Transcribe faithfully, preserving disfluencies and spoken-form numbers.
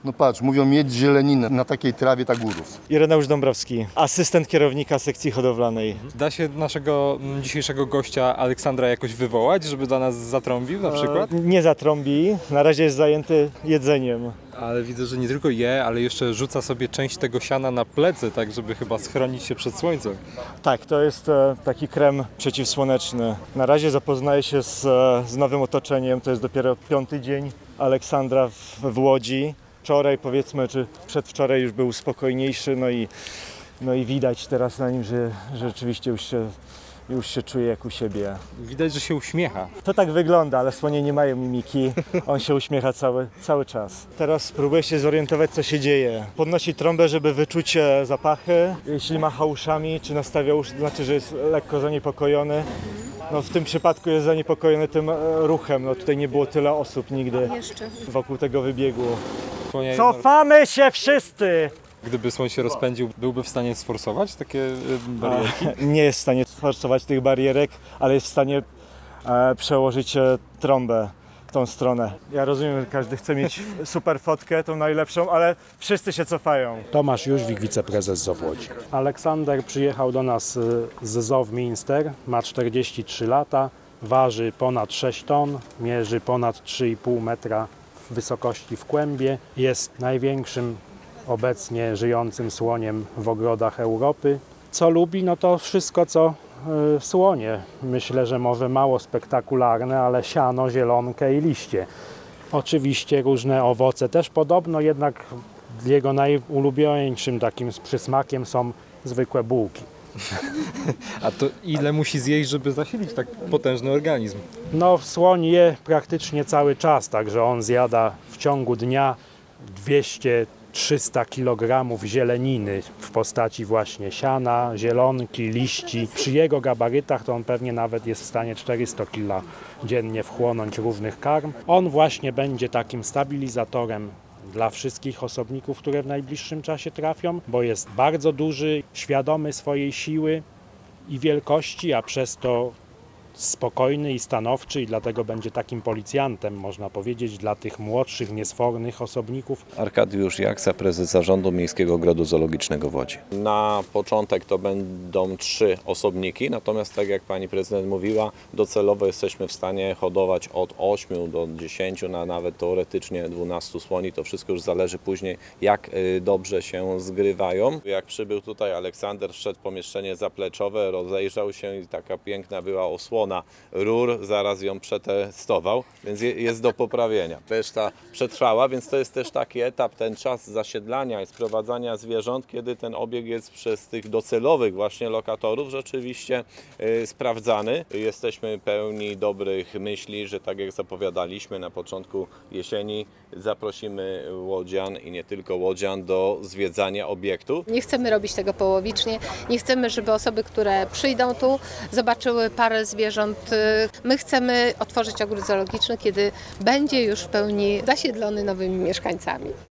No patrz, mówią mieć zieleninę, na takiej trawie tak urósł. Ireneusz Dąbrowski, asystent kierownika sekcji hodowlanej. Da się naszego dzisiejszego gościa Aleksandra jakoś wywołać, żeby dla nas zatrąbił na przykład? E, nie zatrąbi, na razie jest zajęty jedzeniem. Ale widzę, że nie tylko je, ale jeszcze rzuca sobie część tego siana na plecy, tak żeby chyba schronić się przed słońcem. Tak, to jest e, taki krem przeciwsłoneczny. Na razie zapoznaje się z, e, z nowym otoczeniem, to jest dopiero piąty dzień Aleksandra w, w Łodzi. Wczoraj powiedzmy, czy przedwczoraj już był spokojniejszy, no i, no i widać teraz na nim, że, że rzeczywiście już się, już się czuje jak u siebie. Widać, że się uśmiecha. To tak wygląda, ale słonie nie mają mimiki, on się uśmiecha cały, cały czas. Teraz spróbuję się zorientować, co się dzieje. Podnosi trąbę, żeby wyczuć zapachy. Jeśli macha uszami, czy nastawia uszy, to znaczy, że jest lekko zaniepokojony. No, w tym przypadku jest zaniepokojony tym ruchem. No, tutaj nie było tyle osób nigdy wokół tego wybiegu. Słonie, Cofamy się wszyscy! Gdyby słoń się rozpędził, byłby w stanie sforsować takie barierki? Nie jest w stanie sforsować tych barierek, ale jest w stanie e, przełożyć e, trąbę w tą stronę. Ja rozumiem, że każdy chce mieć super fotkę, tą najlepszą, ale wszyscy się cofają. Tomasz Jóźwik, wiceprezes Z O W Łodzi. Aleksander przyjechał do nas z Z O W Minster, ma czterdzieści trzy lata, waży ponad sześć ton, mierzy ponad trzy i pół metra w wysokości w kłębie, jest największym obecnie żyjącym słoniem w ogrodach Europy. Co lubi? No to wszystko, co y, słonie. Myślę, że może mało spektakularne, ale siano, zielonkę i liście. Oczywiście różne owoce też podobno, jednak jego najulubieńszym takim przysmakiem są zwykłe bułki. A to ile musi zjeść, żeby zasilić tak potężny organizm? No słoń je praktycznie cały czas, także on zjada w ciągu dnia dwieście trzysta kilogramów zieleniny w postaci właśnie siana, zielonki, liści. Przy jego gabarytach to on pewnie nawet jest w stanie czterysta kilo dziennie wchłonąć różnych karm. On właśnie będzie takim stabilizatorem dla wszystkich osobników, które w najbliższym czasie trafią, bo jest bardzo duży, świadomy swojej siły i wielkości, a przez to spokojny i stanowczy i dlatego będzie takim policjantem, można powiedzieć, dla tych młodszych, niesfornych osobników. Arkadiusz Jaksa, prezes Zarządu Miejskiego Ogrodu Zoologicznego w Łodzi. Na początek to będą trzy osobniki, natomiast tak jak pani prezydent mówiła, docelowo jesteśmy w stanie hodować od ośmiu do dziesięciu, na nawet teoretycznie dwunastu słoni. To wszystko już zależy później, jak dobrze się zgrywają. Jak przybył tutaj Aleksander, wszedł w pomieszczenie zapleczowe, rozejrzał się i taka piękna była osłona na rur, zaraz ją przetestował, więc jest do poprawienia. Reszta przetrwała, więc to jest też taki etap, ten czas zasiedlania i sprowadzania zwierząt, kiedy ten obieg jest przez tych docelowych właśnie lokatorów rzeczywiście y, sprawdzany. Jesteśmy pełni dobrych myśli, że tak jak zapowiadaliśmy na początku jesieni, zaprosimy łodzian i nie tylko łodzian do zwiedzania obiektu. Nie chcemy robić tego połowicznie, nie chcemy, żeby osoby, które przyjdą tu, zobaczyły parę zwierząt. My chcemy otworzyć ogród zoologiczny, kiedy będzie już w pełni zasiedlony nowymi mieszkańcami.